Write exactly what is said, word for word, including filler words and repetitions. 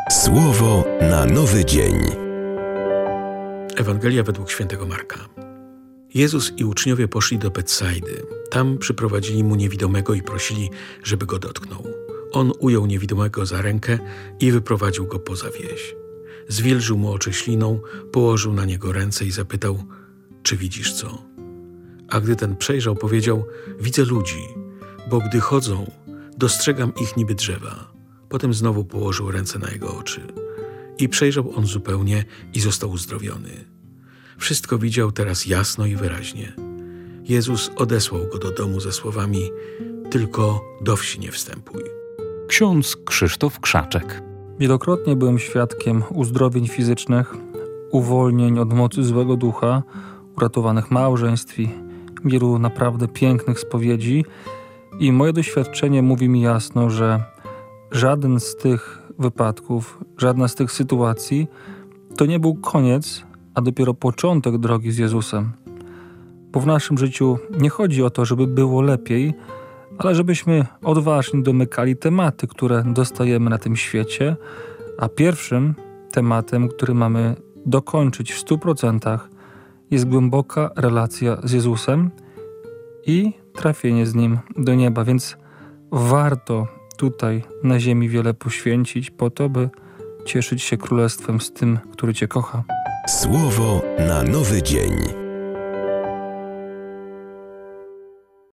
Słowo na nowy dzień. Ewangelia według świętego Marka. Jezus i uczniowie poszli do Betsaidy. Tam przyprowadzili mu niewidomego i prosili, żeby go dotknął. On ujął niewidomego za rękę i wyprowadził go poza wieś. Zwilżył mu oczy śliną, położył na niego ręce i zapytał: czy widzisz co? A gdy ten przejrzał, powiedział: widzę ludzi, bo gdy chodzą, dostrzegam ich niby drzewa. Potem znowu położył ręce na jego oczy. I przejrzał on zupełnie i został uzdrowiony. Wszystko widział teraz jasno i wyraźnie. Jezus odesłał go do domu ze słowami: tylko do wsi nie wstępuj. Ksiądz Krzysztof Krzaczek. Wielokrotnie byłem świadkiem uzdrowień fizycznych, uwolnień od mocy złego ducha, uratowanych małżeństw i wielu naprawdę pięknych spowiedzi. I moje doświadczenie mówi mi jasno, że żaden z tych wypadków, żadna z tych sytuacji to nie był koniec, a dopiero początek drogi z Jezusem. Bo w naszym życiu nie chodzi o to, żeby było lepiej, ale żebyśmy odważnie domykali tematy, które dostajemy na tym świecie, a pierwszym tematem, który mamy dokończyć w stu procentach, jest głęboka relacja z Jezusem i trafienie z Nim do nieba. Więc warto tutaj na ziemi wiele poświęcić po to, by cieszyć się królestwem z tym, który Cię kocha. Słowo na nowy dzień.